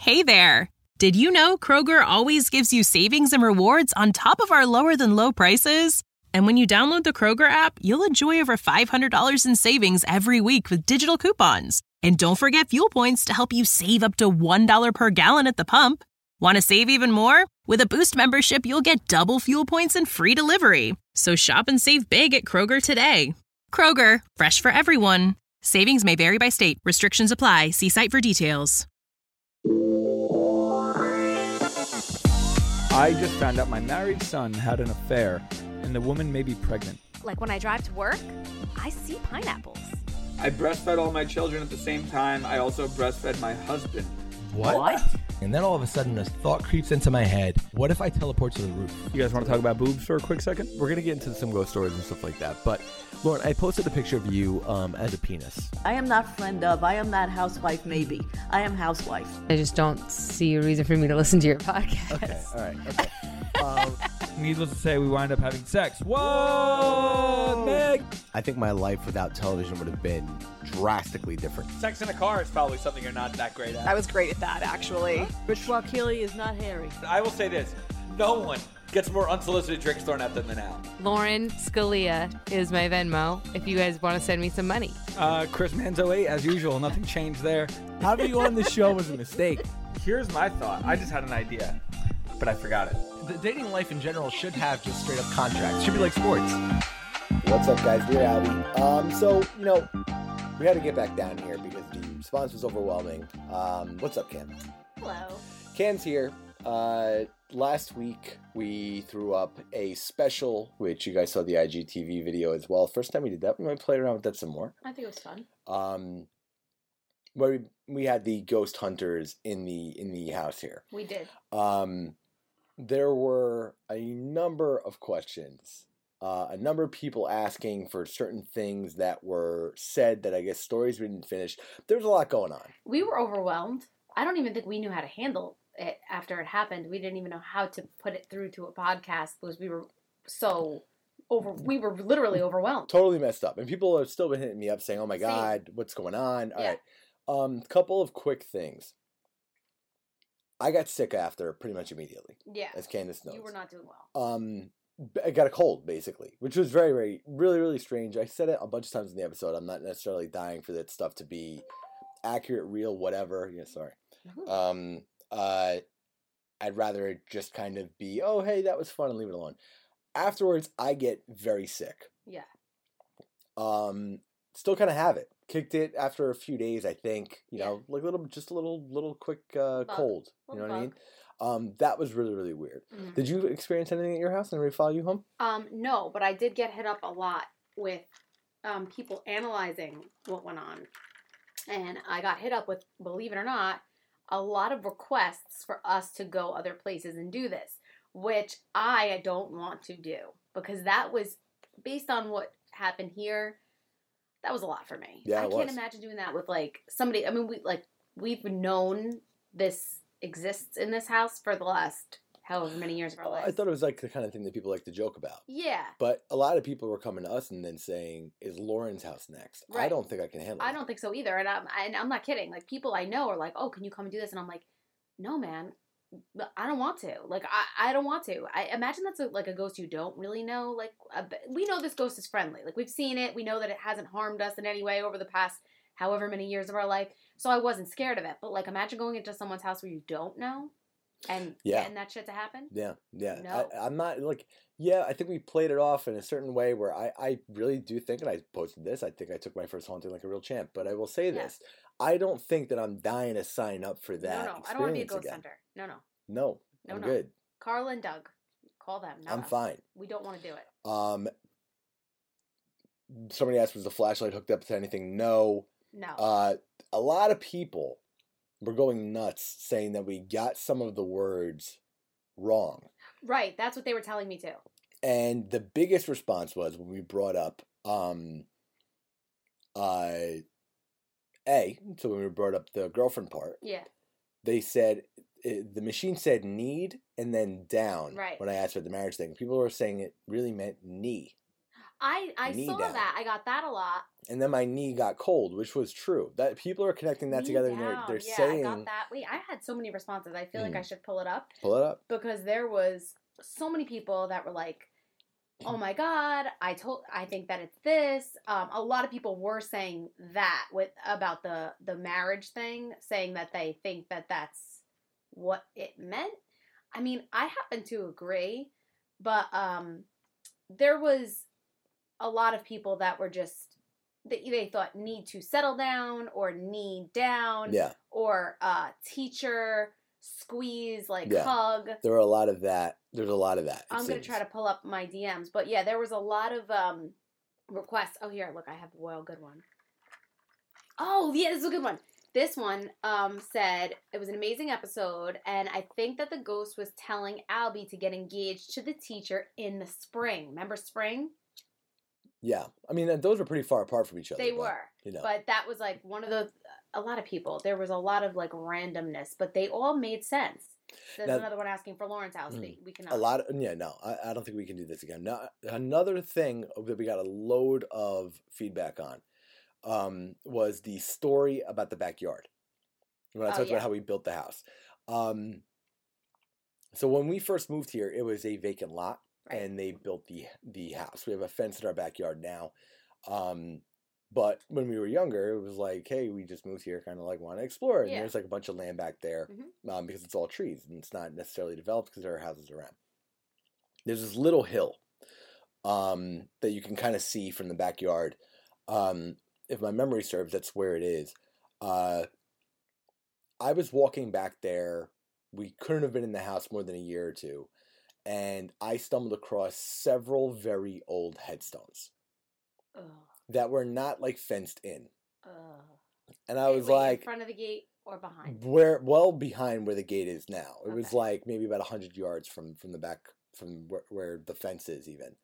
Hey there! Did you know Kroger always gives you savings and rewards on top of our lower-than-low prices? And when you download the Kroger app, you'll enjoy over $500 in savings every week with digital coupons. And don't forget fuel points to help you save up to $1 per gallon at the pump. Want to save even more? With a Boost membership, you'll get double fuel points and free delivery. So shop and save big at Kroger today. Kroger, fresh for everyone. Savings may vary by state. Restrictions apply. See site for details. I just found out my married son had an affair, and the woman may be pregnant. Like when I drive to work, I see pineapples. I breastfed all my children at the same time. I also breastfed my husband. What? And then all of a sudden, a thought creeps into my head. What if I teleport to the roof? You guys want to talk about boobs for a quick second? We're going to get into some ghost stories and stuff like that. But, Lauren, I posted a picture of you as a penis. I am not friend of. I am not housewife, maybe. I am housewife. I just don't see a reason for me to listen to your podcast. Okay, all right. Okay. Needless to say, we wind up having sex. Whoa, Meg! I think my life without television would have been drastically different. Sex in a car is probably something you're not that great at. I was great at that, actually. Rich Keeley is not hairy. I will say this. No one gets more unsolicited drinks thrown at them than Al. Lauren Scalia is my Venmo if you guys want to send me some money. Chris Manzo 8, as usual. Nothing changed there. Having you on the show was a mistake. Here's my thought. I just had an idea, but I forgot it. The dating life in general should have just straight up contracts. Should be like sports. What's up, guys? Dear Abby. We had to get back down here because the response was overwhelming. What's up, Cam? Hello. Cam's here. Last week, we threw up a special, which you guys saw the IGTV video as well. First time we did that. We might play around with that some more. I think it was fun. Where we had the ghost hunters in the house here. We did. There were a number of questions. A number of people asking for certain things that were said that I guess stories we didn't finish. There was a lot going on. We were overwhelmed. I don't even think we knew how to handle it after it happened. We didn't even know how to put it through to a podcast because we were we were literally overwhelmed. Totally messed up. And people have still been hitting me up saying, oh my God, what's going on? All right. Couple of quick things. I got sick after pretty much immediately. Yeah. As Candace knows. You were not doing well. I got a cold, basically, which was very, very, really, really strange. I said it a bunch of times in the episode. I'm not necessarily dying for that stuff to be accurate, real, whatever. Yeah, sorry. I'd rather it just kind of be, oh, hey, that was fun, and leave it alone. Afterwards, I get very sick. Yeah. Still kind of have it. Kicked it after a few days, I think. You know, like a little quick cold. You know what I mean? That was really, really weird. Mm-hmm. Did you experience anything at your house? Anybody follow you home? No, but I did get hit up a lot with people analyzing what went on. And I got hit up with, believe it or not, a lot of requests for us to go other places and do this, which I don't want to do because that was based on what happened here. That was a lot for me. Yeah, I can't imagine doing that with like somebody. I mean, we've known this exists in this house for the last however many years of our lives. I thought it was like the kind of thing that people like to joke about. Yeah. But a lot of people were coming to us and then saying, "Is Lauren's house next?" Right. I don't think I can handle it. I don't think so either, and I'm not kidding. Like people I know are like, "Oh, can you come and do this?" And I'm like, "No, man, I don't want to. Like I don't want to." I imagine that's like a ghost you don't really know. Like we know this ghost is friendly. Like we've seen it. We know that it hasn't harmed us in any way over the past however many years of our life. So I wasn't scared of it. But like imagine going into someone's house where you don't know. And getting that shit to happen? Yeah. No. I'm not like, I think we played it off in a certain way where I really do think, and I posted this, I think I took my first haunting like a real champ, but I will say this. I don't think that I'm dying to sign up for that. No, I don't want to be a ghost hunter. No, I'm good. Carla and Doug, call them. I'm fine. We don't want to do it. Somebody asked, was the flashlight hooked up to anything? No. No. A lot of people were going nuts saying that we got some of the words wrong. Right, that's what they were telling me too. And the biggest response was when we brought up so when we brought up the girlfriend part. Yeah. They said the machine said need and then down. Right. When I asked for the marriage thing, people were saying it really meant knee. I knee saw down. that. I got that a lot. And then my knee got cold, which was true. That people are connecting that Knee together, and down. they're Yeah, saying, I got that. Wait, I had so many responses. I feel like I should pull it up pull it up. because there was so many people that were like, "Oh my god, I think that it's this." A lot of people were saying that about the marriage thing, saying that they think that that's what it meant. I mean, I happen to agree, but there was a lot of people that were just they thought need to settle down or knee down, Yeah. or teacher squeeze, like Yeah. hug. There were a lot of that. There's a lot of that. I'm going to try to pull up my DMs. But yeah, there was a lot of requests. Oh, here, look, I have a good one. Oh, yeah, this is a good one. This one said, it was an amazing episode, and I think that the ghost was telling Albie to get engaged to the teacher in the spring. Remember spring? Yeah. I mean, those were pretty far apart from each other. They but, were. You know. But that was like one of the, a lot of people. There was a lot of like randomness, but they all made sense. There's Now- another one asking for Lawrence House. We cannot. A lot of, yeah, no, I don't think we can do this again. Now, another thing that we got a load of feedback on was the story about the backyard. When I talked about how we built the house. So when we first moved here, it was a vacant lot, and they built the house. We have a fence in our backyard now. But when we were younger, it was like, hey, we just moved here, kind of like want to explore. And there's like a bunch of land back there because it's all trees and it's not necessarily developed because there are houses around. There's this little hill that you can kind of see from the backyard. If my memory serves, that's where it is. I was walking back there. We couldn't have been in the house more than a year or two. And I stumbled across several very old headstones that were not like fenced in. And I was like, in front of the gate or behind? Behind where the gate is now. It was like maybe about 100 yards from the back, from where the fence is even.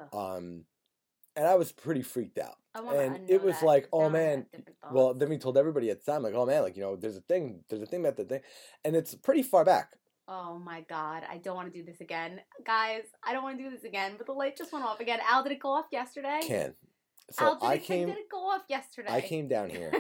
And I was pretty freaked out. And it was like, oh man. Well, then we told everybody at the time, like, oh man, like, you know, there's a thing about the thing. And it's pretty far back. Oh my God, I don't want to do this again. Guys, I don't want to do this again, but the light just went off again. Al, did it go off yesterday? So Al, did it go off yesterday? I came down here.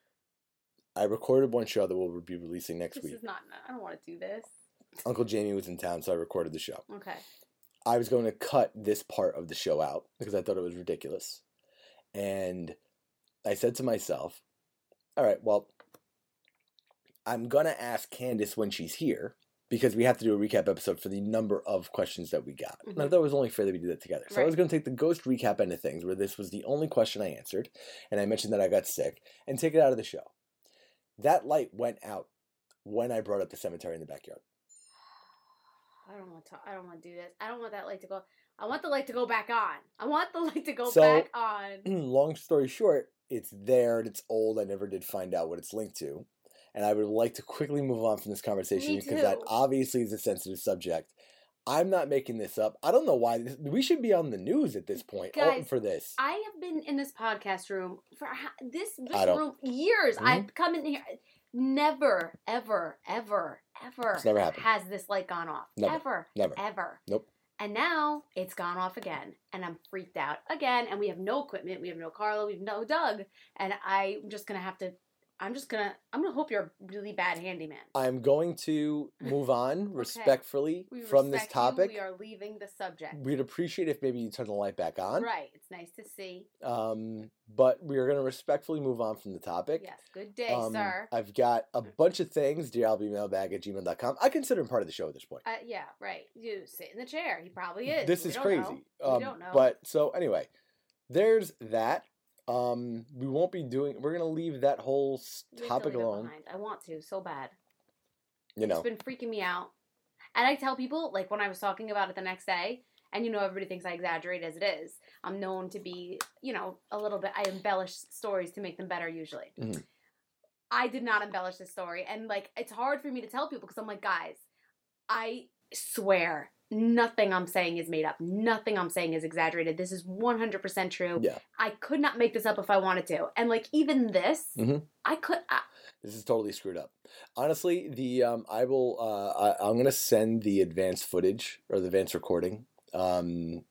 I recorded one show that we'll be releasing next week. This is not, I don't want to do this. Uncle Jamie was in town, so I recorded the show. Okay. I was going to cut this part of the show out because I thought it was ridiculous. And I said to myself, all right, well, I'm going to ask Candace when she's here because we have to do a recap episode for the number of questions that we got. And I thought it was only fair that we do that together. So I was going to take the ghost recap end of things, where this was the only question I answered, and I mentioned that I got sick, and take it out of the show. That light went out when I brought up the cemetery in the backyard. I don't want to do this. I don't want that light to go. I want the light to go back on. I want the light to go back on. Long story short, it's there and it's old. I never did find out what it's linked to. And I would like to quickly move on from this conversation because that obviously is a sensitive subject. I'm not making this up. I don't know why. We should be on the news at this point. Guys, for this. I have been in this podcast room for this room years. I've come in here. Never, ever, ever, ever never happened. Has this light gone off. Never. Ever. Nope. And now it's gone off again. And I'm freaked out again. And we have no equipment. We have no Carla. We have no Doug. And I'm just going to have to. I'm going to hope you're a really bad handyman. I'm going to move on respectfully from this topic. We are leaving the subject. We'd appreciate if maybe you turn the light back on. Right. It's nice to see. But we're going to respectfully move on from the topic. Yes. Good day, sir. I've got a bunch of things. DearAlbemailbag@gmail.com. I consider him part of the show at this point. Yeah, right. You sit in the chair. He probably is. This is crazy. We don't know. But so anyway, there's that. We won't be doing. We're gonna leave that whole topic alone. I want to so bad. You know, it's been freaking me out. And I tell people, like when I was talking about it the next day, and everybody thinks I exaggerate as it is. I'm known to be, a little bit. I embellish stories to make them better usually. Mm-hmm. I did not embellish this story, and like it's hard for me to tell people because I'm like, guys, I swear. Nothing I'm saying is made up. Nothing I'm saying is exaggerated. This is 100% true. Yeah. I could not make this up if I wanted to. And like even this, I could. This is totally screwed up. Honestly, I'm gonna send the advanced footage or the advanced recording to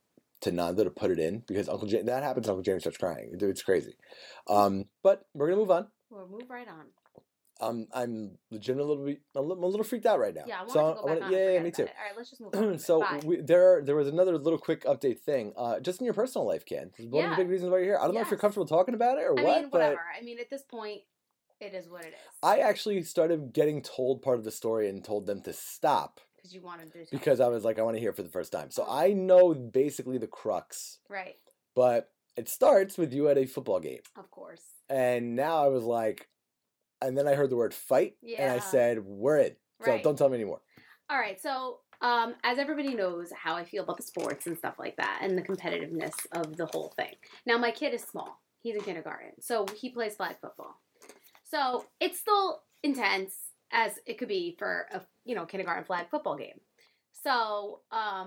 to Nanda to put it in because Uncle James, that happens. Uncle James starts crying. It's crazy. But we're gonna move on. We'll move right on. I'm legitimately a little freaked out right now. Yeah, I want so to go back on. yeah, and me forget too. about it. All right, let's just move on. So Bye. there was another little quick update thing. Just in your personal life, Ken. This is one of the Yeah. big reasons why you're here. I don't know if you're Yes. comfortable talking about it or I what, mean, but whatever. I mean, at this point, it is what it is. I actually started getting told part of the story and told them to stop Because you wanted to. because I was like, I want to hear it for the first time. So Oh. I know basically the crux, Right. but it starts with you at a football game. Of course. And now I was like, and then I heard the word fight, and I Yeah. said, we're in. So Right. don't tell me anymore. All right, so as everybody knows how I feel about the sports and stuff like that and the competitiveness of the whole thing. Now, my kid is small. He's in kindergarten, so he plays flag football. So it's still intense as it could be for a kindergarten flag football game. So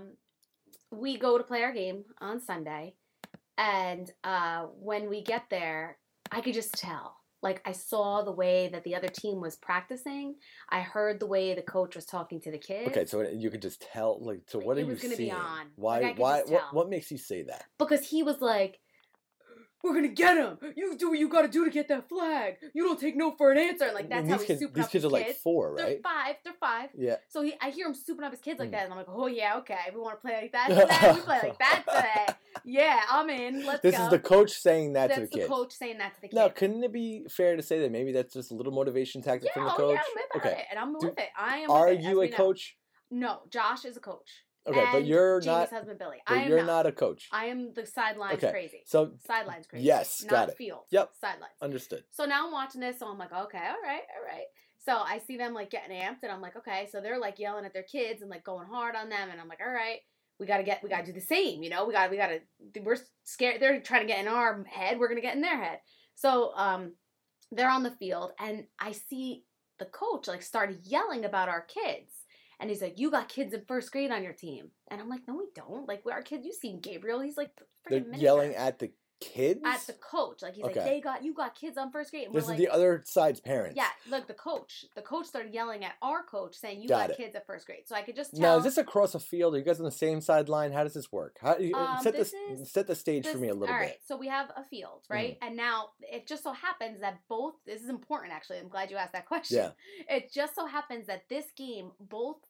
we go to play our game on Sunday, and when we get there, I could just tell. Like, I saw the way that the other team was practicing. I heard the way the coach was talking to the kids. Okay, so you could just tell, like, so what It are you was gonna be seeing? on. Why? Like, I could Why? just What? tell. What makes you say that? Because he was like, we're going to get him. You do what you got to do to get that flag. You don't take no for an answer. And, like, that's And how these he's kids, souping these up kids his are like kids. 4, right? They're five. Yeah. So I hear him souping up his kids like Mm. that. And I'm like, oh, yeah, okay. We want to play like that today. We play like that today. Yeah, I'm in. Let's This go. is the coach saying that to the That's the kids. coach saying that to the kids. Now, couldn't it be fair to say that maybe that's just a little motivation tactic Yeah, from the oh, coach? yeah, I'm about it. And I'm with it. I am Are with it, as you we a know. coach? No, Josh is a coach. Okay, but And you're Jamie's not. husband Billy. But I am you're not a coach. I am the sidelines Okay, crazy. so Sidelines crazy. yes, not got it. field. Yep. Sidelines. Understood. So now I'm watching this, so I'm like, okay, all right. So I see them like getting amped, and I'm like, okay. So they're like yelling at their kids and like going hard on them, and I'm like, all right, we gotta do the same, you know. We're scared. They're trying to get in our head. We're gonna get in their head. So they're on the field, and I see the coach like start yelling about our kids. And he's like, you got kids in first grade on your team. And I'm like, no, we don't. Like, our kids, you seen Gabriel. He's like They're freaking yelling miniature. at the kids? At the coach. Like, he's Okay. like, you got kids on first grade. And This we're is like, the other side's parents. yeah, look, the coach started yelling at our coach saying, you Got got it. kids at first grade. So I could just tell. Now, is this across a field? Are you guys on the same sideline? How does this work? Set the stage for me a little all bit. right, so we have a field, right? And now it just so happens that this is important, actually. I'm glad you asked that question. Yeah. It just so happens that this game, both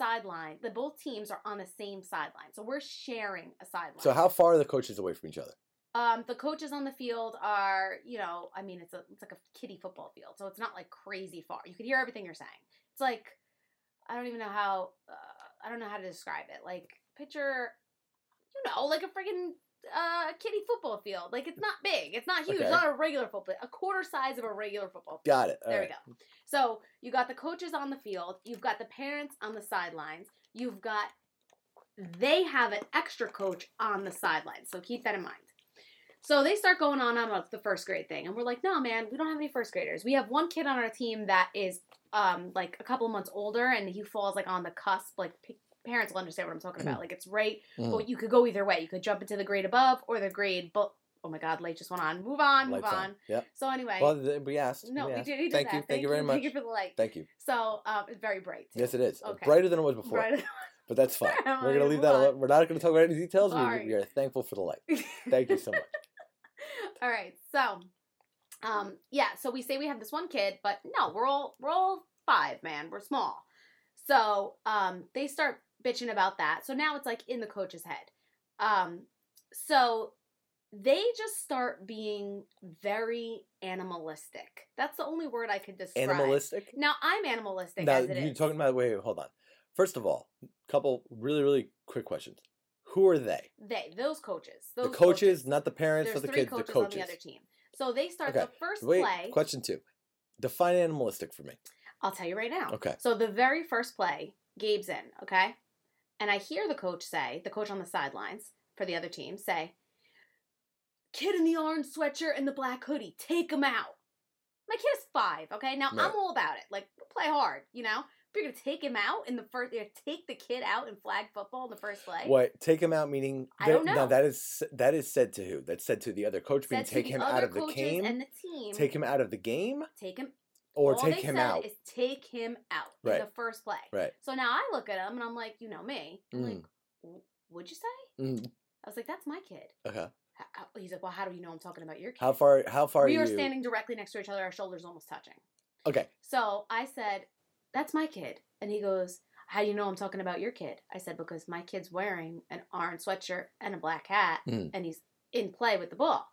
teams are on the same sideline. So we're sharing a sideline. So how far are the coaches away from each other? The coaches on the field are, I mean, it's like a kiddie football field, so it's not like crazy far. You can hear everything you're saying. It's like, I don't know how to describe it. Like, picture, like a friggin' kiddie football field. Like, it's not big. It's not huge. Okay. It's not a regular football, a quarter size of a regular football field. Got it. All There right. we go. So you got the coaches on the field. You've got the parents on the sidelines. They have an extra coach on the sidelines. So keep that in mind. So they start going on about the first grade thing. And we're like, no, man, we don't have any first graders. We have one kid on our team that is like a couple of months older, and he falls like on the cusp. Like, parents will understand what I'm talking about. Like, it's right. But you could go either way. You could jump into the grade above or the grade oh my God, light just went on. Move on. Lights on. Yep. So anyway. Well, we asked. No, we asked. did. He did Thank that. you. Thank you very much. Thank you for the light. Thank you. So it's very bright. Too. Yes, it is. Okay. Brighter than it was before. Brighter. But that's fine. I'm We're going to gonna leave move that on. alone. We're not going to talk about any details. Sorry. We are thankful for the light. Thank you so much. All right. So, yeah. So we say we have this one kid, but no, we're all 5, man. We're small. So they start bitching about that. So now it's like in the coach's head. So they just start being very animalistic. That's the only word I could describe. Animalistic? Now I'm animalistic Now, as it you're is. talking about, wait, hold on. First of all, couple really, really quick questions. Who are they? Those coaches. The coaches, not the parents, There's not the 3 kids, the coaches coaches. on the other team. So they start Okay. the first Wait, play. question 2. Define animalistic for me. I'll tell you right now. Okay. So the very first play, Gabe's in, okay? And I hear the coach on the sidelines for the other team say, kid in the orange sweatshirt and the black hoodie, take him out. My kid is 5, okay? Now, Right. I'm all about it. Like, play hard, If you're going to take him out in the first, take the kid out in flag football in the first play. What, take him out meaning? I don't know. Now, that is said to who? That's said to the other coach, meaning Said to take the him other out of the coaches game? and the team. Take him out of the game? Take him. Or all take they him said out? is take him out Right. in the first play. Right. So now I look at him and I'm like, me. I'm Mm. like, what'd you say? Mm. I was like, that's my kid. Okay. He's like, well, how do you know I'm talking about your kid? How far are we you? were standing directly next to each other, our shoulders almost touching. Okay. So I said, that's my kid. And he goes, how do you know I'm talking about your kid? I said, because my kid's wearing an orange sweatshirt and a black hat, and he's in play with the ball.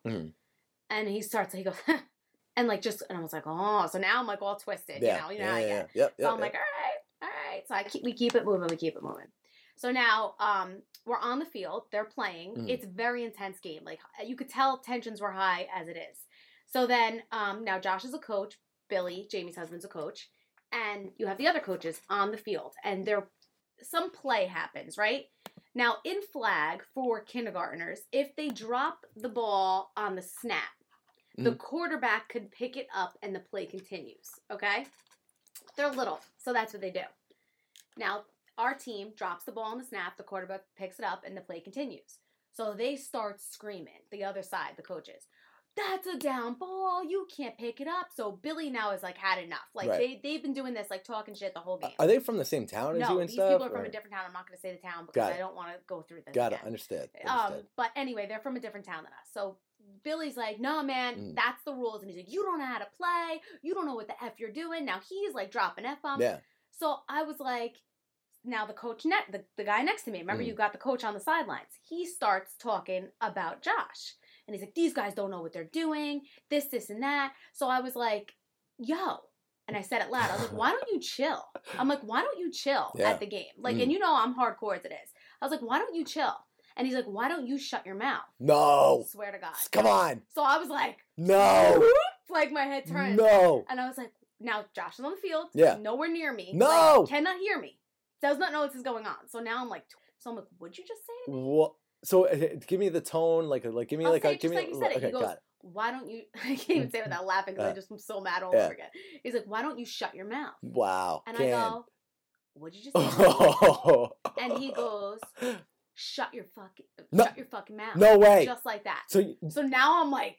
And he goes, and like and I was like, oh, so now I'm like all twisted, you know how I get. Yep, so I'm like, all right. So we keep it moving. So now we're on the field. They're playing. It's a very intense game. Like you could tell tensions were high as it is. So then now Josh is a coach. Billy, Jamie's husband's a coach. And you have the other coaches on the field. And some play happens, right? Now in flag for kindergartners, if they drop the ball on the snap, the quarterback could pick it up and the play continues, okay? They're little, so that's what they do. Now, our team drops the ball on the snap, the quarterback picks it up, and the play continues. So they start screaming, the other side, the coaches, that's a down ball, you can't pick it up. So Billy now is like had enough. Like they've been doing this, like talking shit the whole game. Are they from the same town as you and stuff? No, these people are from a different town. I'm not going to say the town because I don't want to go through this. Got it, understood. But anyway, they're from a different town than us. So Billy's like, no, man, that's the rules. And he's like, you don't know how to play. You don't know what the F you're doing. Now he's like dropping F-bombs. Yeah. So I was like, now the coach, the guy next to me, remember you got the coach on the sidelines. He starts talking about Josh. And he's like, these guys don't know what they're doing. This, and that. So I was like, yo. And I said it loud. I was like, why don't you chill? I'm like, why don't you chill at the game? Like, and you know I'm hardcore as it is. I was like, why don't you chill? And he's like, why don't you shut your mouth? No. I swear to God. Come on. So I was like, no. Whoop, like my head turned. No. And I was like, now Josh is on the field. Yeah. Nowhere near me. No. Like, cannot hear me. Does not know what is going on. So now I'm like, what'd you just say to me? What? So give me the tone, like give me I'll like say a it give just me. like you said it. Okay, He goes, got it. why don't you? I can't even say it without laughing because I just am so mad all over again. He's like, why don't you shut your mouth? Wow. And I go, what'd you just say? And he goes, shut your fucking mouth. No way. Just like that. So now I'm like,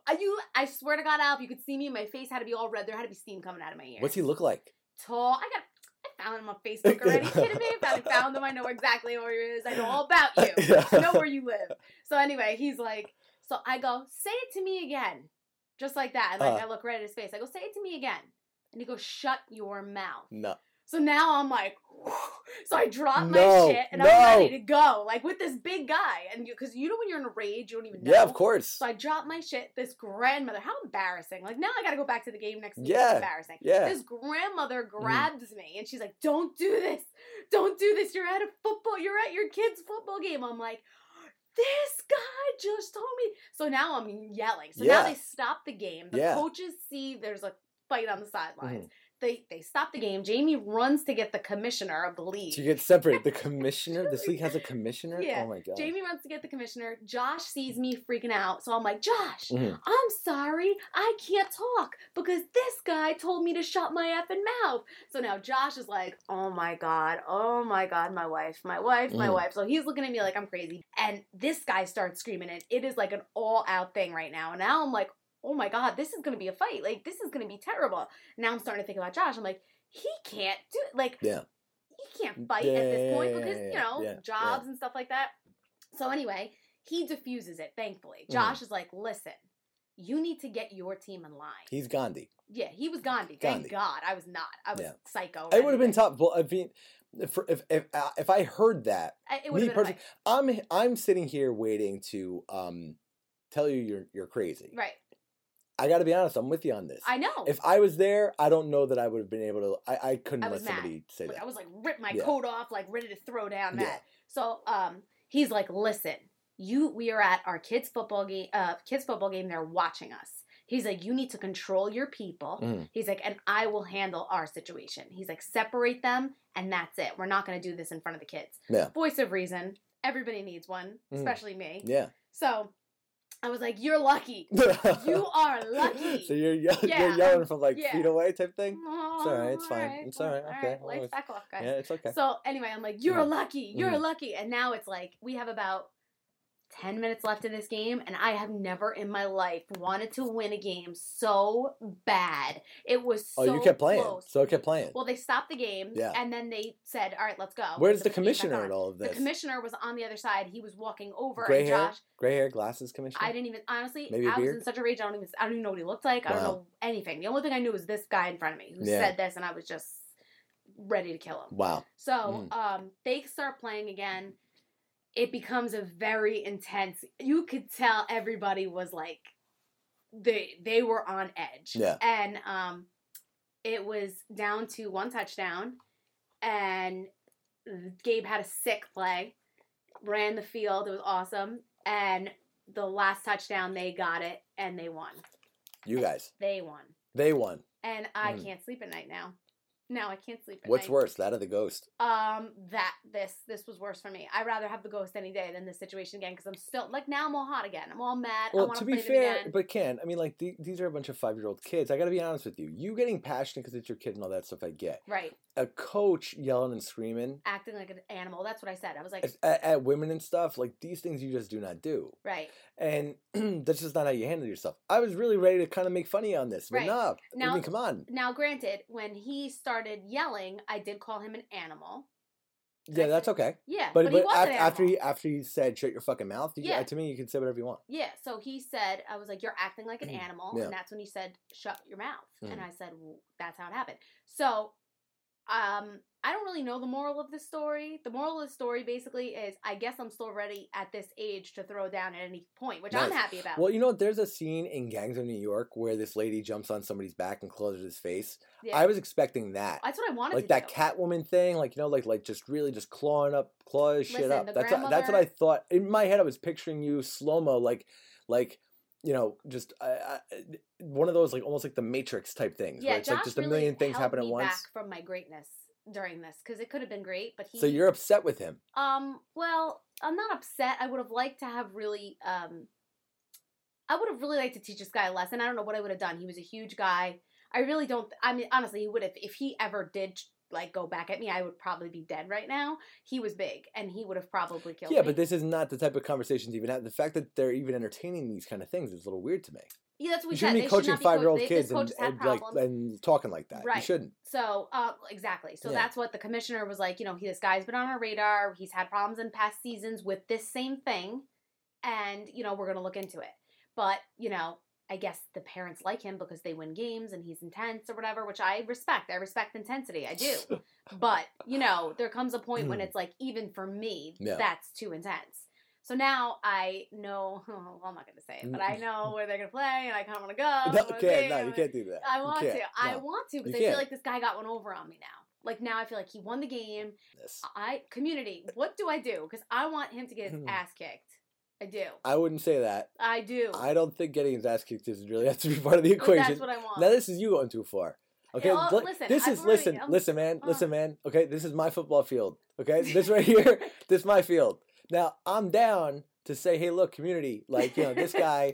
I swear to God, Al, if you could see me, my face had to be all red. There had to be steam coming out of my ears. What's he look like? Tall. I found him on Facebook already. You kidding me? I found him. I know exactly where he is. I know all about you. I know where you live. So anyway, he's like, so I go, say it to me again. Just like that. And like I look right at his face. I go, say it to me again. And he goes, shut your mouth. No. So now I'm like, so I drop my shit and I'm ready to go, like with this big guy. And because you know when you're in a rage, you don't even know. Yeah, of course. So I drop my shit. This grandmother, how embarrassing. Like now I got to go back to the game next week. Yeah. It's embarrassing. Yeah. This grandmother grabs me and she's like, don't do this. Don't do this. You're at your kid's football game. I'm like, this guy just told me. So now I'm yelling. So now they stop the game. The coaches see there's a fight on the sidelines. They stop the game. Jamie runs to get the commissioner of the league. So you get separated. The commissioner? This league has a commissioner? Yeah. Oh my God. Jamie runs to get the commissioner. Josh sees me freaking out. So I'm like, Josh, I'm sorry. I can't talk because this guy told me to shut my effing mouth. So now Josh is like, oh my God, my wife. So he's looking at me like I'm crazy. And this guy starts screaming and it is like an all out thing right now. And now I'm like, oh my God, this is going to be a fight. Like, this is going to be terrible. Now I'm starting to think about Josh. I'm like, he can't do it. Like, he can't fight at this point because, jobs and stuff like that. So anyway, he diffuses it, thankfully. Josh is like, listen, you need to get your team in line. He's Gandhi. Yeah, he was Gandhi. Thank God. I was not. I was psycho. It would have been tough. Well, I mean, if I heard that, it would have been I'm sitting here waiting to tell you you're crazy. Right. I got to be honest. I'm with you on this. I know. If I was there, I don't know that I would have been able to. I couldn't let somebody say that. I was like, rip my coat off, like ready to throw down that. So he's like, listen, we are at our kids' football game. They're watching us. He's like, you need to control your people. He's like, and I will handle our situation. He's like, separate them, and that's it. We're not going to do this in front of the kids. Yeah. Voice of reason. Everybody needs one, especially me. Yeah. So I was like, you're lucky. You are lucky. So you're yelling from like feet away type thing? It's all right. It's fine. Right. It's all right. Okay. Lights back off, guys. Yeah, it's okay. So anyway, I'm like, you're lucky. You're lucky. And now it's like, we have about 10 minutes left in this game, and I have never in my life wanted to win a game so bad. It was so you kept playing. close. So it kept playing. Well, they stopped the game, Yeah. and then they said, all right, let's go. Where's the Put game back commissioner on. in all of this? The commissioner was on the other side. He was walking over, Gray and hair? Josh... Gray hair, glasses commissioner? I didn't even... Honestly, Maybe a I was beard? in such a rage, I don't even know what he looked like. I don't Wow. know anything. The only thing I knew was this guy in front of me who Yeah. said this, and I was just ready to kill him. Wow. So, they start playing again. It becomes a very intense. You could tell everybody was like, they were on edge. Yeah. And it was down to one touchdown, and Gabe had a sick play, ran the field. It was awesome, and the last touchdown they got it, and they won. You guys. They won, They won. and I can't sleep at night now. Now I can't sleep at What's night. worse, that or the ghost? This was worse for me. I'd rather have the ghost any day than this situation again, because I'm still, like, now I'm all hot again. I'm all mad. I Well, want to play be them fair, again. but Ken, I mean, like, these are a bunch of 5-year-old kids. I got to be honest with you. You getting passionate because it's your kid and all that stuff, I get. Right. A coach yelling and screaming Acting like an animal. That's what I said. I was like, at women and stuff, like, these things you just do not do. right. And that's just not how you handle yourself. I was really ready to kind of make fun of you on this, but Right. no. I Now- mean, come on. Now, granted, when he started yelling, I did call him an animal. Yeah, that's okay. Yeah, But, he was an after animal. he said, shut your fucking mouth, Yeah. to me, you can say whatever you want. Yeah, so he said, I was like, you're acting like an animal. Yeah. And that's when he said, shut your mouth. Mm. And I said, well, that's how it happened. So, I don't really know the moral of the story. The moral of the story basically is, I guess I'm still ready at this age to throw down at any point, which I'm Nice. happy about. Well, you know what? There's a scene in Gangs of New York where this lady jumps on somebody's back and closes his face. Yeah. I was expecting that. That's what I wanted Like to that do. Catwoman thing, like, you know, like just really just clawing shit Listen, up. the That's what I grandmother- thought. In my head, I was picturing you slow-mo, like, you know, just one of those, like, almost like the Matrix type things, Yeah, where it's Josh like just a really million things held happen at me once. back from my greatness during this, because it could have been great, but he... So you're upset with him. Well, I'm not upset. I would have liked to have really, I would have really liked to teach this guy a lesson. I don't know what I would have done. He was a huge guy. I really don't, I mean, honestly, he would have, if he ever did, like, go back at me, I would probably be dead right now. He was big, and he would have probably killed Yeah, me. but this is not the type of conversations you even have. The fact that they're even entertaining these kind of things is a little weird to me. Yeah, that's what we You said. shouldn't be They should coaching not be 5-year-old this kids coach has had like problems. and talking like that. You Right. shouldn't. So, exactly. So Yeah. that's what the commissioner was like, you know, this guy's been on our radar. He's had problems in past seasons with this same thing. And, you know, we're going to look into it. But, you know, I guess the parents like him because they win games and he's intense or whatever, which I respect. I respect intensity. I do. But, you know, there comes a point when it's like, even for me, Yeah. that's too intense. So now I know, well, I'm not going to say it, but I know where they're going to play and I kind of want to go. No, you can't do that. I You want can't. to. I No. want to because You I feel can't. like this guy got one over on me now. Like now I feel like he won the game. This. Community, what do I do? Because I want him to get his ass kicked. I do. I wouldn't say that. I do. I don't think getting his ass kicked is really has to be part of the But equation. that's what I want. Now this is you going too far. Okay, Yeah, Look, listen, this I've is already- listen, I'm- listen, man. Okay, this is my football field. Okay, this right here, this is my field. Now I'm down to say, hey, look, community, like, you know, this guy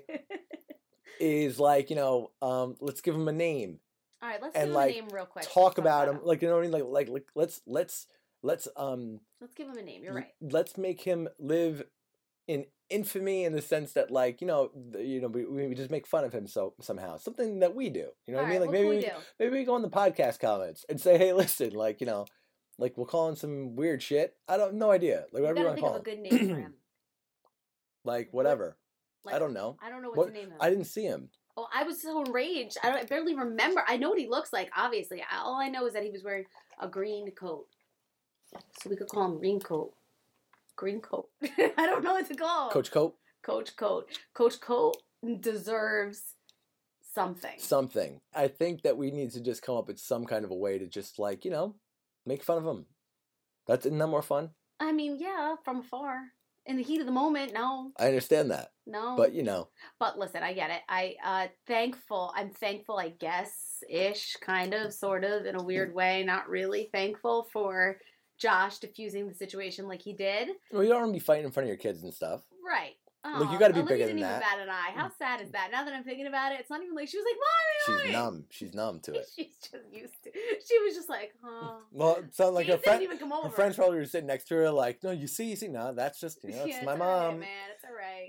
is like, you know, let's give him a name. All right, let's and, give him like, a name real quick. Talk about him, like, you know what I mean, like let's Let's give him a name. You're right. let's make him live in infamy in the sense that, like, you know, we just make fun of him somehow, something that we do. You know what I mean? Like what can we maybe do? maybe we go in the podcast comments and say, hey, listen, like, you know, like we'll call him some weird shit. No idea, like We whatever you gotta want to think call of a him, good name for him. like whatever. Like, I don't know. I don't know what to name him. I didn't see him. Oh, I was so enraged. I barely remember. I know what he looks like, obviously. All I know is that he was wearing a green coat. So we could call him Green Coat. Green Coat. I don't know what to call him. Coach Coat. Coach Coat. Coach Coat deserves something. Something. I think that we need to just come up with some kind of a way to just, like, you know, make fun of him. Isn't that more fun? I mean, yeah, from afar. In the heat of the moment, no. I understand that, No. but you know, But listen, I get it. I'm thankful, I guess, ish, kind of, sort of, in a weird way. Not really thankful for Josh diffusing the situation like he did. well, you don't want to be fighting in front of your kids and stuff. Right. Look, you gotta be Olivia bigger didn't than even that. bat an eye. How sad is that? Now that I'm thinking about it, it's not even like she was like, "Mommy, She's mommy." numb. She's numb to it. She's just used to. She was just like, "Huh." Well, it sounded like She her didn't friend. even come over. Her friends probably were sitting next to her, like, "No, you see, no, that's just, you know, it's Yeah, my it's all right, mom." man. It's all right.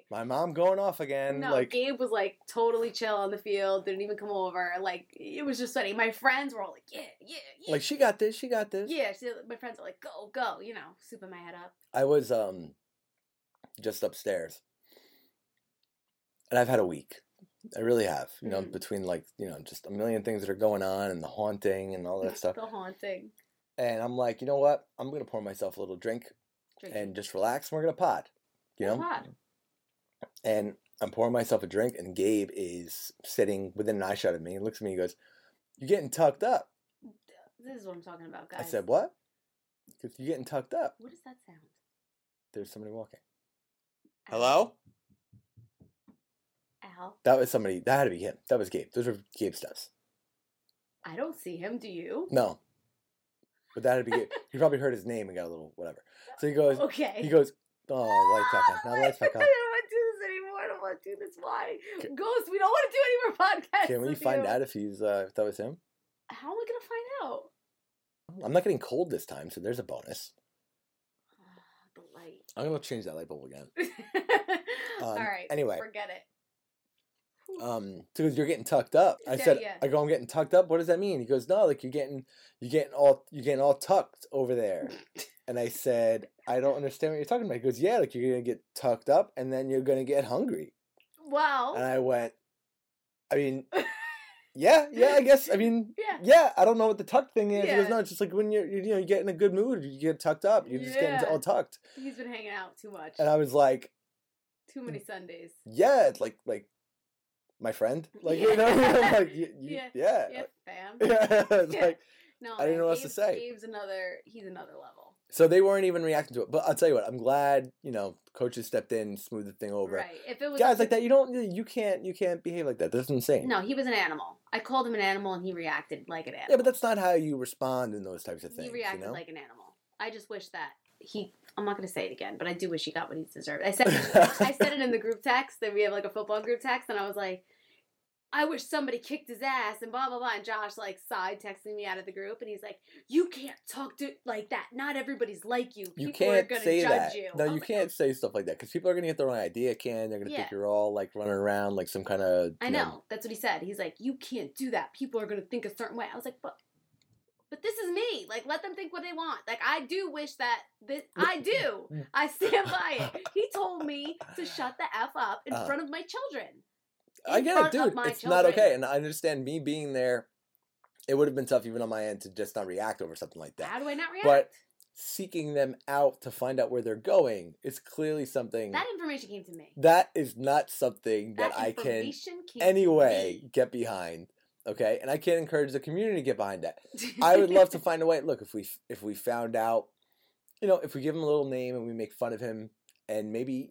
My mom going off again. No, like Gabe was like totally chill on the field. Didn't even come over. Like it was just funny. My friends were all like, yeah. like she got this. She got this. Yeah, my friends were like, go, souping my head up. I was just upstairs, and I've had a week. I really have. Between like just a million things that are going on and the haunting and all that stuff. The haunting. And I'm like, you know what? I'm gonna pour myself a little drink and just relax. And we're gonna pod. Pod. And I'm pouring myself a drink, and Gabe is sitting within an eye shot of me. He looks at me and goes, "You're getting tucked up." This is what I'm talking about, guys. I said, "What?" Because you're getting tucked up. What does that sound? There's somebody walking. Hello? Al? That was somebody. That had to be him. That was Gabe. Those were Gabe's steps. I don't see him. Do you? No. But that had to be Gabe. He probably heard his name and got a little whatever. So he goes, Okay. He goes, "Oh, lights back on. Now the lights back on." I don't want to do this anymore. I don't want to do this. Why? Ghost, we don't want to do any more podcasts. Can we with find you. out if if that was him? How am I going to find out? I'm not getting cold this time, so there's a bonus. The light. I'm going to change that light bulb again. All right. Anyway. Forget it. Because you're getting tucked up. I said, I go, "I'm getting tucked up. What does that mean?" He goes, "No, like you're getting all tucked over there." And I said, "I don't understand what you're talking about." He goes, "Yeah, like you're gonna get tucked up, and then you're gonna get hungry." Wow. And I went, I mean, yeah, I guess. I mean, yeah. I don't know what the tuck thing is. He goes, "No, it's just like when you get in a good mood, you get tucked up. You're just getting all tucked." He's been hanging out too much. And I was like, too many Sundays. "Yeah, it's like my friend, like like yeah, fam. Yeah, it's like no, I didn't know what else to say. He's another level. So they weren't even reacting to it. But I'll tell you what, I'm glad coaches stepped in, smoothed the thing over. Right. If it was guys like that, you can't behave like that. That's insane. No, he was an animal. I called him an animal, and he reacted like an animal. Yeah, but that's not how you respond in those types of things. He reacted like an animal. I just wish that I'm not going to say it again, but I do wish he got what he deserved. I said it in the group text that we have, like a football group text, and I was like, I wish somebody kicked his ass and blah, blah, blah. And Josh, like, side texting me out of the group, and he's like, "You can't talk to like that. Not everybody's like you. You People can't are going say to judge that. you." No, you can't say stuff like that because people are going to get their own idea, They're going to think you're all, like, running around like some kind of... I know. That's what he said. He's like, "You can't do that. People are going to think a certain way." I was like, but this is me. Like, let them think what they want. Like, I do wish that I do. I stand by it. He told me to shut the F up in front of my children. I get it, dude. It's not okay. And I understand me being there. It would have been tough even on my end to just not react over something like that. How do I not react? But seeking them out to find out where they're going is clearly something... That information came to me. That is not something that I can anyway get behind. Okay? And I can't encourage the community to get behind that. I would love to find a way. Look, if we found out, if we give him a little name and we make fun of him, and maybe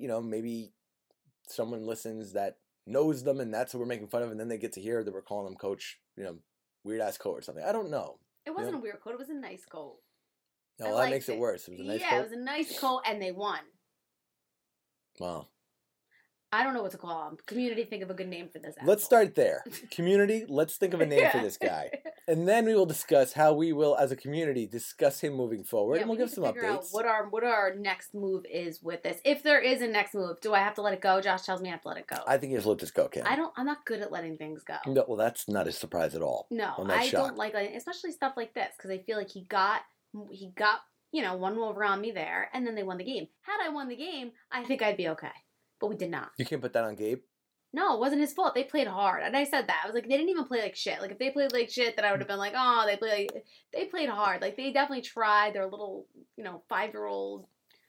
someone listens that knows them and that's what we're making fun of, and then they get to hear that we're calling them Coach, weird ass coat or something. I don't know. It wasn't a weird coat. It was a nice coat. No, that makes it worse. It was a nice coat. Yeah, it was a nice coat, and they won. Wow. I don't know what to call him. Community, think of a good name for this. Let's start there. Community, let's think of a name for this guy. And then we will discuss how we will, as a community, discuss him moving forward. And we'll give some updates. What our next move is with this. If there is a next move, do I have to let it go? Josh tells me I have to let it go. I think you just let this go, Kim. I'm not good at letting things go. No, well, that's not a surprise at all. No, I don't like letting, especially stuff like this, because I feel like he got one over on me there, and then they won the game. Had I won the game, I think I'd be okay. But we did not. You can't put that on Gabe? No, it wasn't his fault. They played hard. And I said that. I was like, they didn't even play like shit. Like, if they played like shit, then I would have been like, oh, they played hard. Like, they definitely tried their little, 5-year-old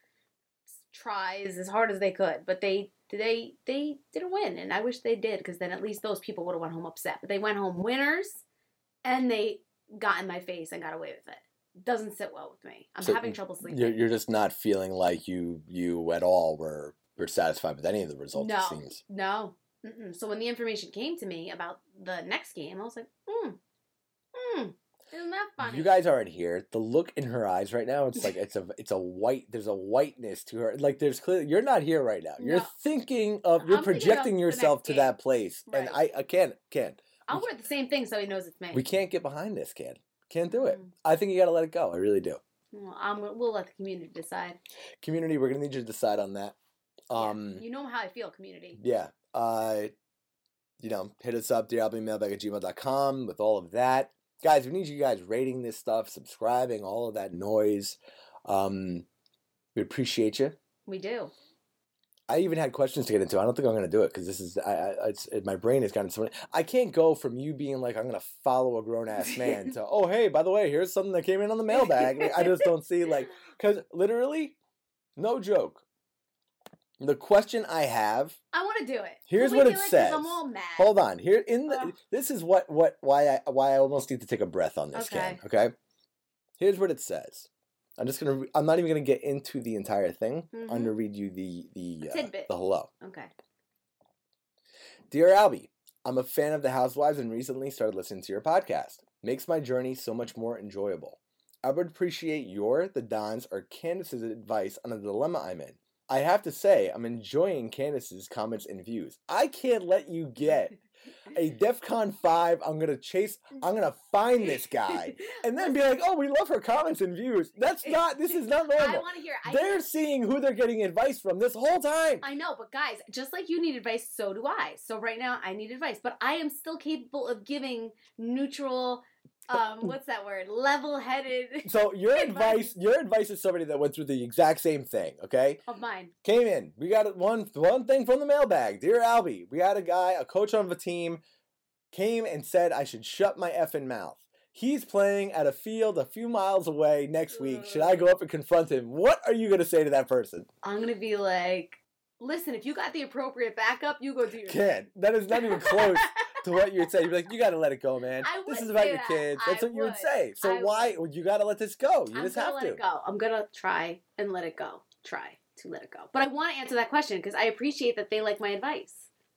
tries as hard as they could. But they didn't win. And I wish they did, because then at least those people would have went home upset. But they went home winners, and they got in my face and got away with it. Doesn't sit well with me. I'm having trouble sleeping. You're just not feeling like you at all were satisfied with any of the results, it seems. No. So when the information came to me about the next game, I was like, isn't that funny? You guys aren't here. The look in her eyes right now, it's like it's a white. There's a whiteness to her. Like there's clearly you're not here right now. You're you're projecting yourself to that place, right. And I can't. I'll wear the same thing so he knows it's me. We can't get behind this, Can't do it. I think you got to let it go. I really do. Well, we'll let the community decide. Community, we're gonna need you to decide on that. You know how I feel, community. Yeah. Hit us up, dearalbummailbag@gmail.com with all of that. Guys, we need you guys rating this stuff, subscribing, all of that noise. We appreciate you. We do. I even had questions to get into. I don't think I'm going to do it because this is my brain has gotten so many. I can't go from you being like, I'm going to follow a grown ass man to, oh, hey, by the way, here's something that came in on the mailbag. I just don't see because literally, no joke. The question I have. I want to do it. Here's what it says. I'm all mad. Hold on. This is why I almost need to take a breath on this, Ken. Okay. Here's what it says. I'm not even gonna get into the entire thing. I'm gonna read you the tidbit. The hello. Okay. Dear Albie, I'm a fan of The Housewives and recently started listening to your podcast. Makes my journey so much more enjoyable. I would appreciate the Don's, or Candace's advice on a dilemma I'm in. I have to say, I'm enjoying Candace's comments and views. I can't let you get a DEFCON 5. I'm going to find this guy and then be like, oh, we love her comments and views. This is not normal. I want to hear. They're seeing who they're getting advice from this whole time. I know, but guys, just like you need advice, so do I. So right now, I need advice, but I am still capable of giving neutral, what's that word? Level-headed. So your advice is somebody that went through the exact same thing, okay? Of mine. Came in. We got one thing from the mailbag. Dear Albie, we had a coach on the team, came and said I should shut my effing mouth. He's playing at a field a few miles away next week. Should I go up and confront him? What are you going to say to that person? I'm going to be like, listen, if you got the appropriate backup, you go do your thing. That is not even close to what you'd say. You'd be like, you got to let it go, man. This is about your kids. That's what you would say. So why? You got to let this go. You just have to. let it go. I'm going to try and let it go. Try to let it go. But I want to answer that question because I appreciate that they like my advice.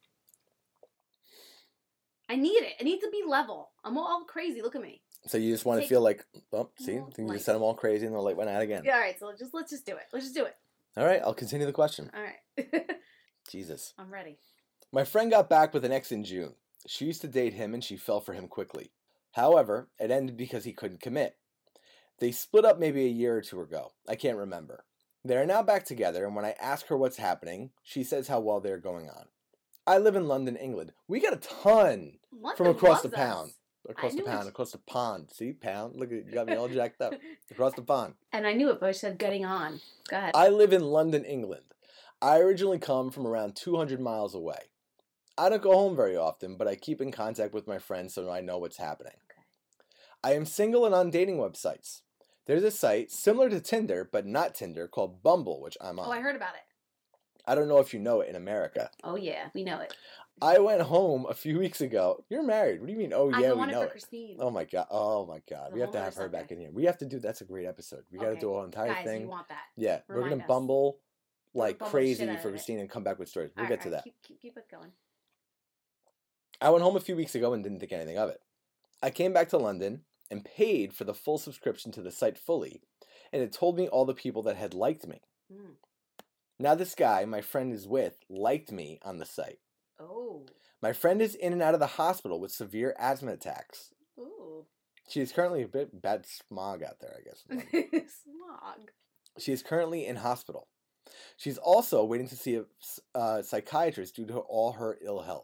I need it. I need to be level. I'm all crazy. Look at me. So you just want to feel like, oh, see, you just said them all crazy and the light went out again. Yeah, all right. So let's just do it. Let's just do it. All right. I'll continue the question. All right. Jesus. I'm ready. My friend got back with an ex in June. She used to date him and she fell for him quickly. However, it ended because he couldn't commit. They split up maybe a year or two ago. I can't remember. They are now back together, and when I ask her what's happening, she says how well they're going on. I live in London, England. We got a ton from across the pound. Across the pond. See, pound? Look, you got me all jacked up. Across the pond. And I knew it, but I said getting on. Go ahead. I live in London, England. I originally come from around 200 miles away. I don't go home very often, but I keep in contact with my friends so I know what's happening. Okay. I am single and on dating websites. There's a site similar to Tinder, but not Tinder, called Bumble, which I'm on. Oh, I heard about it. I don't know if you know it in America. Oh, yeah, we know it. I went home a few weeks ago. You're married. What do you mean? Oh, yeah, we know it. Christine. Oh, my God. Oh, my God. We have to have her back in here. We have to do, that's a great episode. We got to do a whole entire thing. Guys, we want that. Yeah, we're going to Bumble like crazy for Christine and come back with stories. We'll get to that. Keep it going. I went home a few weeks ago and didn't think anything of it. I came back to London and paid for the full subscription to the site fully, and it told me all the people that had liked me. Mm. Now this guy my friend is with liked me on the site. Oh. My friend is in and out of the hospital with severe asthma attacks. Ooh. She is currently a bit bad smog out there, I guess. Smog. She is currently in hospital. She's also waiting to see a psychiatrist due to all her ill health.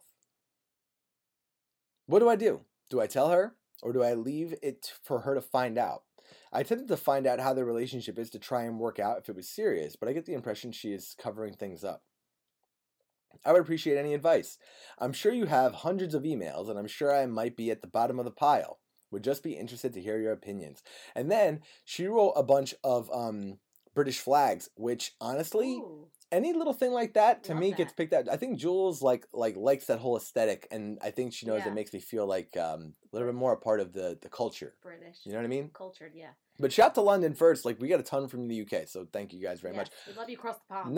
What do? Do I tell her, or do I leave it for her to find out? I attempted to find out how their relationship is to try and work out if it was serious, but I get the impression she is covering things up. I would appreciate any advice. I'm sure you have hundreds of emails, and I'm sure I might be at the bottom of the pile. Would just be interested to hear your opinions. And then she wrote a bunch of British flags, which honestly, any little thing like that to me gets picked out. I think Jules likes that whole aesthetic, and I think she knows it makes me feel like a little bit more a part of the culture. British. You know what I mean? Cultured, yeah. But shout to London first. Like, we got a ton from the UK, so thank you guys very much. We love you across the pond.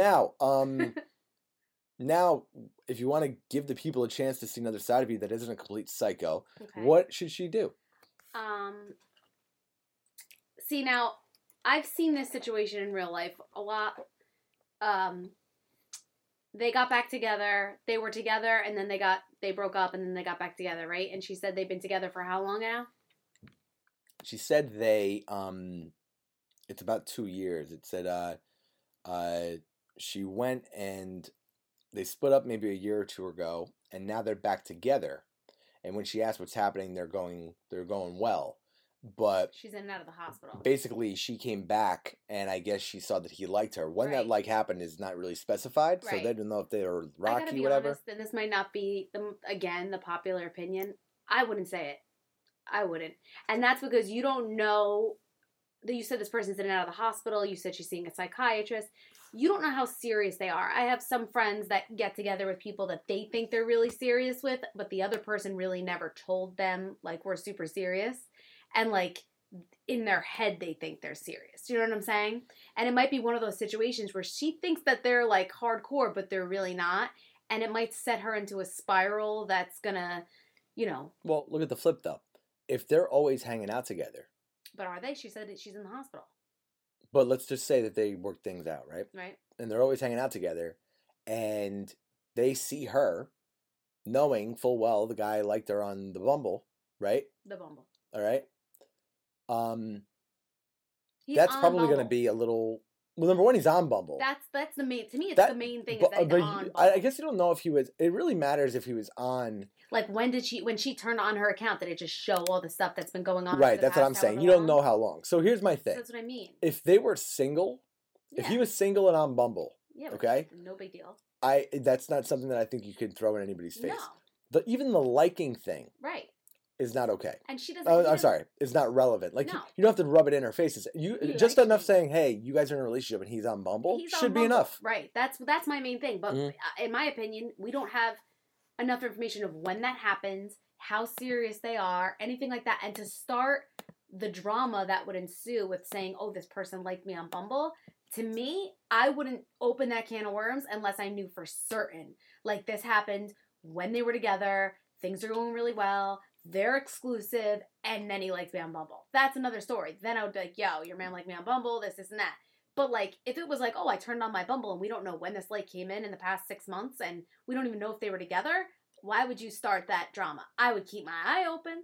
Now, if you want to give the people a chance to see another side of you that isn't a complete psycho, what should she do? See, now, I've seen this situation in real life a lot. They got back together. They were together, and then they broke up, and then they got back together, right? And she said they've been together for how long now? She said it's about 2 years. It said, she went and they split up maybe a year or two ago, and now they're back together. And when she asked what's happening, they're going well. But She's in and out of the hospital. basically, she came back, and I guess she saw that he liked her. When that Right. like happened is not really specified, so Right. they don't know if they were I rocky, gotta be whatever. honest, and this might not be the popular opinion. I wouldn't say it. I wouldn't, and that's because you don't know. That you said this person's in and out of the hospital. You said she's seeing a psychiatrist. You don't know how serious they are. I have some friends that get together with people that they think they're really serious with, but the other person really never told them like we're super serious, and like in their head they think they're serious. You know what I'm saying? And it might be one of those situations where she thinks that they're like hardcore, but they're really not. And it might set her into a spiral that's gonna, Well, look at the flip though. If they're always hanging out together, but are they? She said that she's in the hospital, but let's just say that they work things out, right? right? And they're always hanging out together, and they see her, knowing full well the guy liked her on the Bumble, right? The Bumble. All right. He's That's on probably going to Bumble. be a little. Well, number one, he's on Bumble. That's the main. To me, it's That- the main thing. but, Is that but he's you- on Bumble. I guess you don't know if he was. It really matters if he was on. Like when she turned on her account, did it just show all the stuff that's been going on? Right. for the That's what I'm past saying. however You don't long? know how long. So here's my So thing. that's what I mean. If they were single, if he Yeah. was single and on Bumble, Yeah, but okay? no big deal. That's not something that I think you could throw in anybody's face. No, Even the liking thing right. is not okay. And she doesn't. Oh, he I'm doesn't- sorry. It's not relevant. Like No. you don't have to rub it in her faces. You He just likes enough me. saying, "Hey, you guys are in a relationship and he's on Bumble" He's on should be Bumble. enough. Right. That's my main thing. But Mhm. in my opinion, we don't have enough information of when that happens, how serious they are, anything like that, and to start the drama that would ensue with saying, "Oh, this person liked me on Bumble." To me, I wouldn't open that can of worms unless I knew for certain. Like this happened when they were together, things are going really well, they're exclusive, and then he likes me on Bumble. That's another story. Then I would be like, yo, your man liked me on Bumble, this, and that. But like, if it was like, oh, I turned on my Bumble and we don't know when this like came in the past 6 months and we don't even know if they were together, why would you start that drama? I would keep my eye open.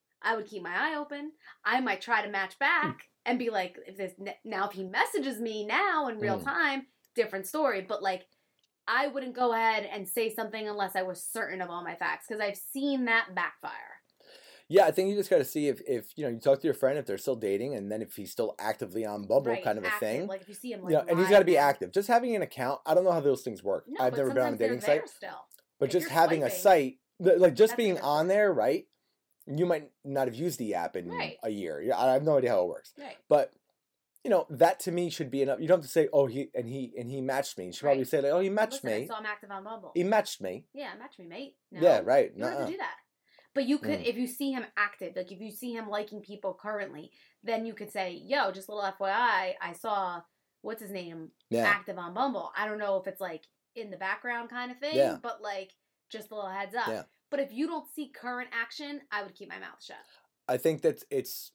I might try to match back and be like, if he messages me now in real time, different story. But like, I wouldn't go ahead and say something unless I was certain of all my facts because I've seen that backfire. Yeah, I think you just got to see if you talk to your friend if they're still dating, and then if he's still actively on Bumble, Right, kind of a active. thing. Like if you see him, like, Yeah, and he's live got to be now. active. Just having an account, I don't know how those things work. No, I've but never been on a sometimes they're dating there site, still. but If just you're having a swiping, site, like just that's being different. on there, right? You might not have used the app in Right. a year. Yeah, I have no idea how it works, Right. but that to me should be enough. You don't have to say, "Oh, he matched me." You should probably Right. say, like, "Oh, he matched Listen, I me. saw him active on Bumble. He matched me." Yeah, match me, mate. No, Yeah, right. You don't have Nuh-uh. to do that. But you could, Mm. if you see him active, like if you see him liking people currently, then you could say, yo, just a little FYI, I saw, what's his name, Yeah. active on Bumble. I don't know if it's like in the background kind of thing, Yeah. but like just a little heads up. Yeah. But if you don't see current action, I would keep my mouth shut. I think that it's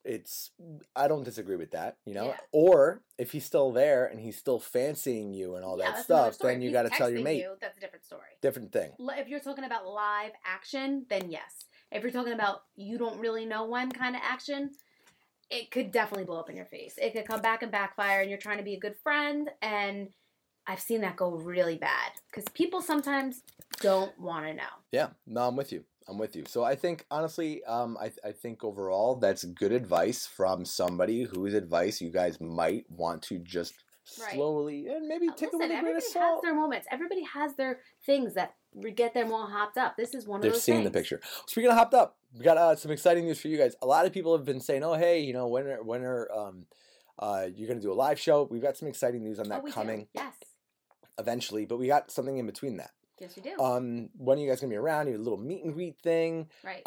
I don't disagree with that, Yeah. Or if he's still there and he's still fancying you and all Yeah, that that's another stuff, story. then If you he's got to tell your texting mate. you, that's a different story. Different thing. If you're talking about live action, then yes. If you're talking about you don't really know when kind of action, it could definitely blow up in your face. It could come back and backfire and you're trying to be a good friend, and I've seen that go really bad because people sometimes don't want to know. Yeah, no, I'm with you. So I think honestly, I think overall that's good advice from somebody whose advice you guys might want to just Right. slowly and maybe take Listen, a little grain everybody of has salt. their moments. Everybody has their things that get them all hopped up. This is one of They've those seen things. the picture. Speaking of hopped up, we got some exciting news for you guys. A lot of people have been saying, "Oh, hey, when are you're going to do a live show?" We've got some exciting news on that Oh, we do. coming Yes. eventually, but we got something in between that. Yes, we do. When are you guys going to be around? You have a little meet and greet thing. Right.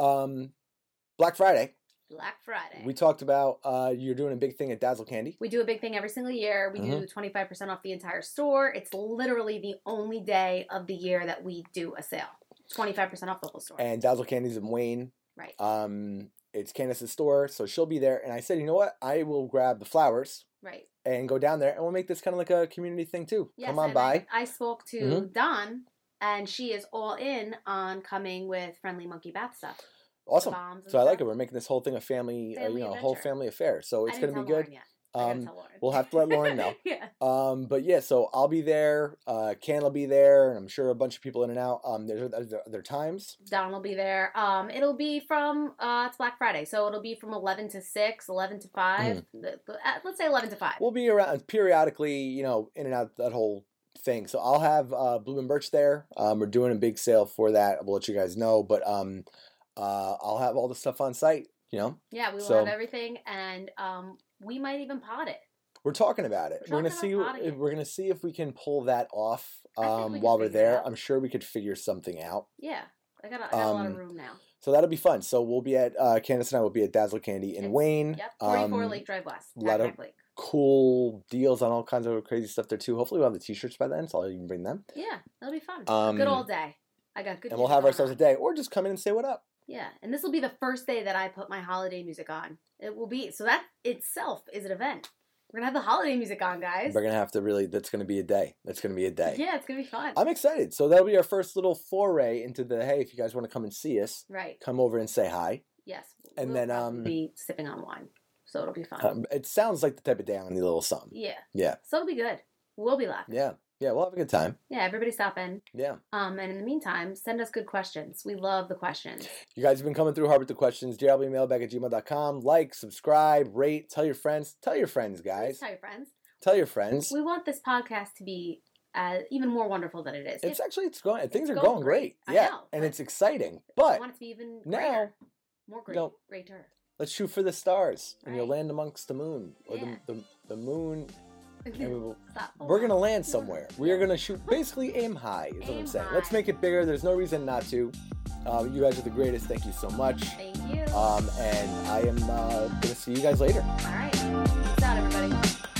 Black Friday. Black Friday. We talked about you're doing a big thing at Dazzle Candy. We do a big thing every single year. We do 25% off the entire store. It's literally the only day of the year that we do a sale. 25% off the whole store. And Dazzle Candy's in Wayne. Right. It's Candace's store, so she'll be there. And I said, you know what? I will grab the flowers Right. and go down there, and we'll make this kind of like a community thing too. Yes, Come on and by. I spoke to Dawn, and she is all in on coming with Friendly Monkey Bath stuff. Awesome. Bombs and So I like stuff. it. We're making this whole thing a family, Family a whole adventure. family affair. So it's I going didn't to be tell good. Lauren I gotta tell Lauren. We'll have to let Lauren know. Yeah. But yeah, so I'll be there. Ken will be there, and I'm sure a bunch of people in and out. There's other times. Don will be there. It'll be from it's Black Friday, so it'll be from 11 to 6, 11 to 5. Let's say 11 to 5. We'll be around periodically, you know, in and out that whole thing. So I'll have Bloom and Birch there. We're doing a big sale for that. We'll let you guys know, but I'll have all the stuff on site. You know. Yeah, we will have everything, and we might even pod it. We're talking about it. We're gonna see if we can pull that off while we're there. I'm sure we could figure something out. Yeah, I got a lot of room now. So that'll be fun. So we'll be at Candace and I will be at Dazzle Candy in Wayne. Yep, 44 Lake Drive West. A lot of cool deals on all kinds of crazy stuff there too. Hopefully we'll have the t-shirts by then, so I'll even bring them. Yeah, that'll be fun. A good old day. I got good. And we'll have ourselves a day, or just come in and say what up. Yeah, and this will be the first day that I put my holiday music on. It will be, so that itself is an event. We're going to have the holiday music on, guys. We're going to have to that's going to be a day. That's going to be a day. Yeah, it's going to be fun. I'm excited. So that'll be our first little foray into the, hey, if you guys want to come and see us, right, come over and say hi. Yes. And we'll then be sipping on wine, so it'll be fun. It sounds like the type of day I need a little something. Yeah. Yeah. So it'll be good. We'll be laughing. Yeah. Yeah, we'll have a good time. Yeah, everybody stop in. Yeah. And in the meantime, send us good questions. We love the questions. You guys have been coming through hard with the questions. jlbmailbag@gmail.com. Like, subscribe, rate, tell your friends. Tell your friends, guys. Please tell your friends. Tell your friends. We want this podcast to be even more wonderful than it is. It's going. Things are going great. Yeah, I know, and it's exciting. But I want it to be even now, more greater. Let's shoot for the stars, and you'll land amongst the moon or the moon. We're going to land somewhere. We are going to shoot, basically aim high is what I'm saying. Let's make it bigger. There's no reason not to. You guys are the greatest. Thank you so much. Thank you. And I am going to see you guys later. All right. Peace out, everybody.